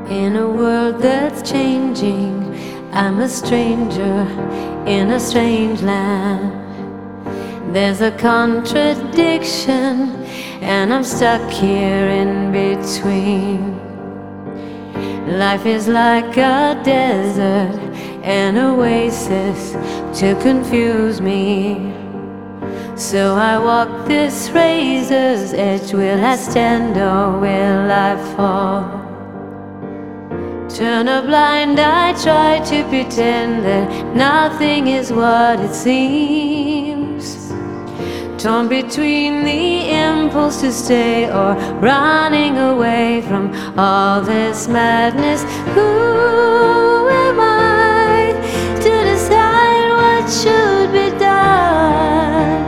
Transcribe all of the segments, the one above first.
In a world that's changing, I'm a stranger in a strange land. There's a contradiction, and I'm stuck here in between. Life is like a desert, an oasis to confuse me. So I walk this razor's edge. Will I stand or will I fall? Turn a blind eye, try to pretend that nothing is what it seems. Torn between the impulse to stay or running away from all this madness. Who am I to decide what should be done?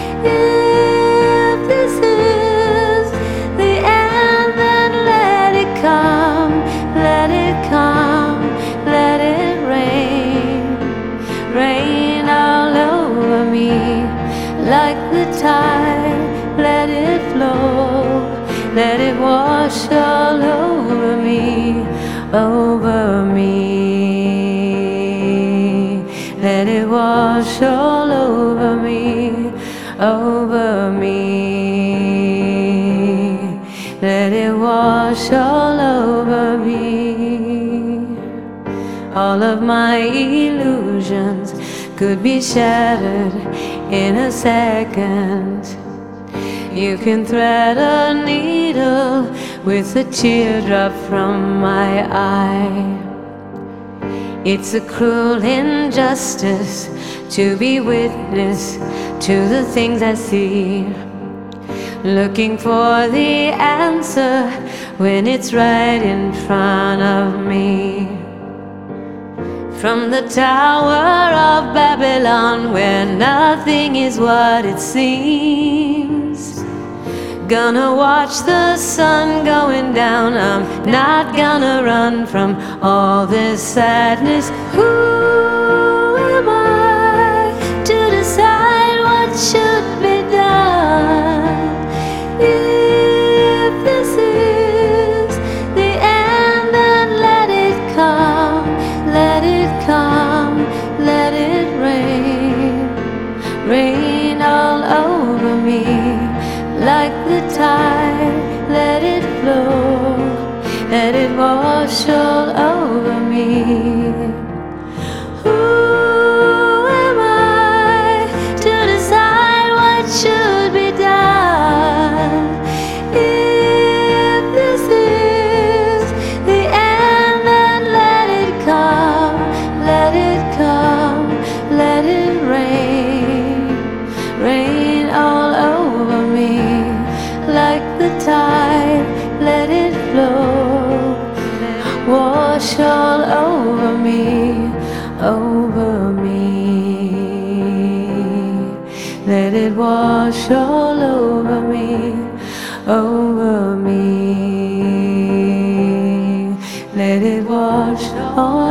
If this is the end, then let it come, let it come, let it rain, rain all over me. Like the tide, let it flow, let it wash all over me, over me. Let it wash all over me, over me. Let it wash all over me. All of my illusions could be shattered in a second. You can thread a needle with a teardrop from my eye. It's a cruel injustice to be witness to the things I see, looking for the answer when it's right in front of me. From the Tower of Babylon, where nothing is what it seems, gonna watch the sun going down. I'm not gonna run from all this sadness. Who am I to decide what should be done? If this is the end, then let it come, let it come, let it rain, rain all over me. Like the tide, let it flow, let it wash all over me. Who am I to decide what should be done? If this is the end, then let it come, let it come, let it rain, rain all over me. Like the tide, let it flow, wash all over me, over me. Let it wash all over me, over me. Let it wash all